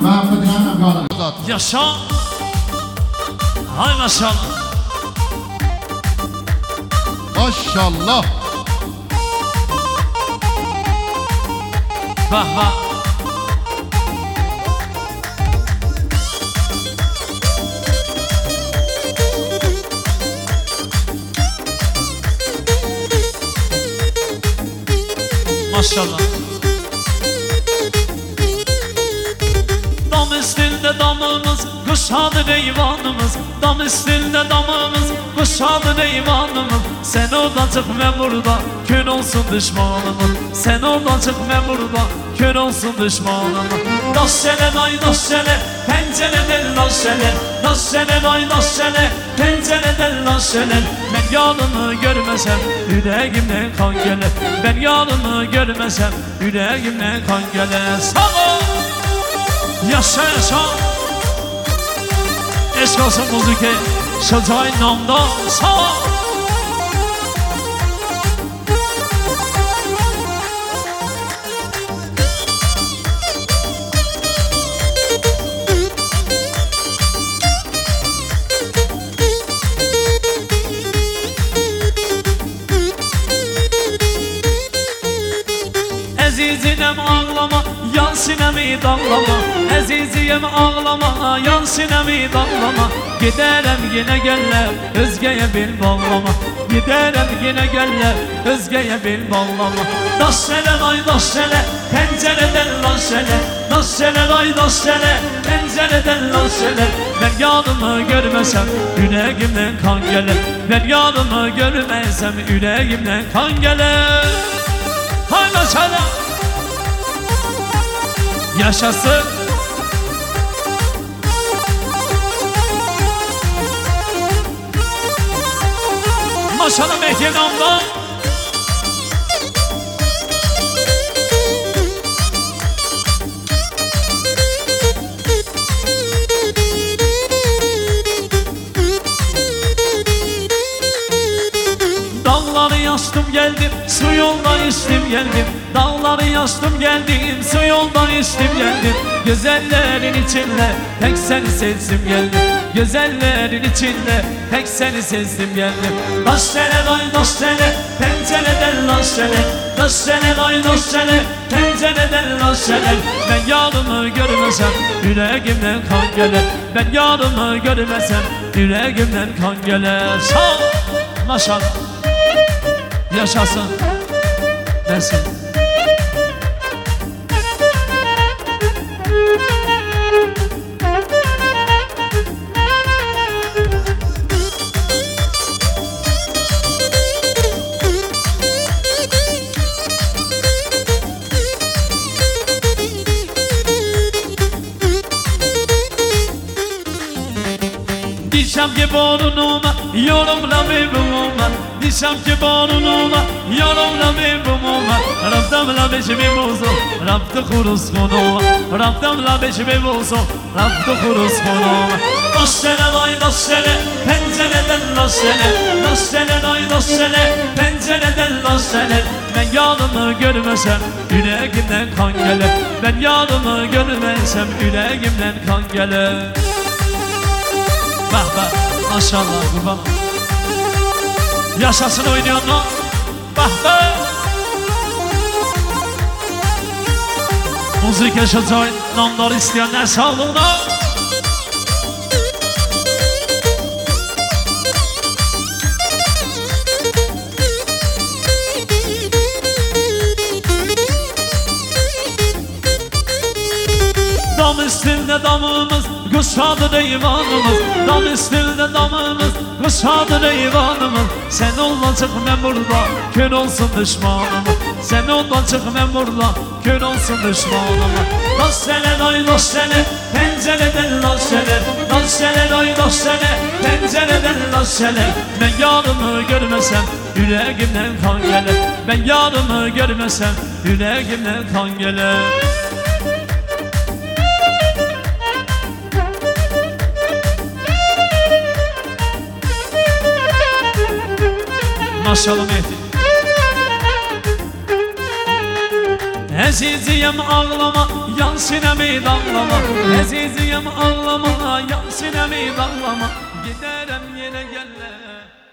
Mahmudcan Abgalı. Yaşa. Hay maşallah. Maşallah. Vah vah. Maşallah. Dam üstünde damımız, kuşadı eyvanımız. Dam üstünde damımız, kuşadı eyvanımız. Sen oradan çık ben burada, kör olsun düşmanımız. Sen oradan çık ben burada, kör olsun düşmanımız. Daşşele day daşşele, pencereden daşşele. Daşşele day daşşele, pencereden daşşele. Ben yanımı görmesem, yüreğimden kan gelir. Ben yanımı görmesem, yüreğimden kan gelir. Sağ ol! Yaşa yaşa. Eşk olsun müziğe, Şacay namda. Sağ ol! Azizinem ağlama, yan sinemi dallama. Aziziyem ağlama, yan sinemi dallama. Giderem yine geller, özgeye bil bağlama. Giderem yine geller, özgeye bil bağlama. Daşşele day daşşele, pencereden daşşele. Daşşele day daşşele, pencereden daşşele. Ben yanımı görmesem, yüreğimden kan gelir. Ben yanımı görmesem, yüreğimden kan gelir. Hay maşallah. Yaşasın. Maşallah Mehdi namda. Dağları yaştım geldim, su yoldan içtim geldim. Dağları yaştım geldim, su yoldan içtim geldim. Güzellerin içinde tek seni sezdim geldim. Güzellerin içinde tek seni sezdim geldim. Daşşele day daşşele, pencereden daşşele. Daşşele day daşşele, pencereden daşşele. Ben yanımı görmesem, yüreğimden kan gelir. Ben yanımı görmesem, yüreğimden kan gelir. Sağ ol. Maşallah. Yaşasın dersin. Dişem ki borunuma, yorumla mevhumuma. Dişem ki borunuma, yorumla mevhumuma. Raftamla beşimi bozu, raftı kuruz konuma. Raftamla beşimi bozu, raftı kuruz konuma. Daşşele day daşşele, pencereden daşşele. Daşşele day daşşele, pencereden daşşele. Ben yanımı görmesem, yüreğimden kan gelir. Ben yanımı görmesem, yüreğimden kan gelir. Bak bak, maşallah kurban. Yaşasın oynayan o. Bak bak. Müzik yaşatay, namları isteyenler sağlığına. Dam üstünde damımız, kuşadı eyvanımız. Dam üstünde damımız, kuşadı eyvanımız. Sen olma çık ben burada, kör olsun düşmanımız. Sen olma çık ben burada, kör olsun düşmanımız. Daşşele day daşşele, pencereden daşşele. Daşşele day daşşele, pencereden daşşele. Ben yarımı görmesem, yüreğimden kan gelir. Ben yarımı görmesem, yüreğimden kan gelir. Maşallah Mehdi. Aziziyem ağlama, yan sinemi dağlama Eziziyem ağlama yan sinemi dağlama Giderim yine gelle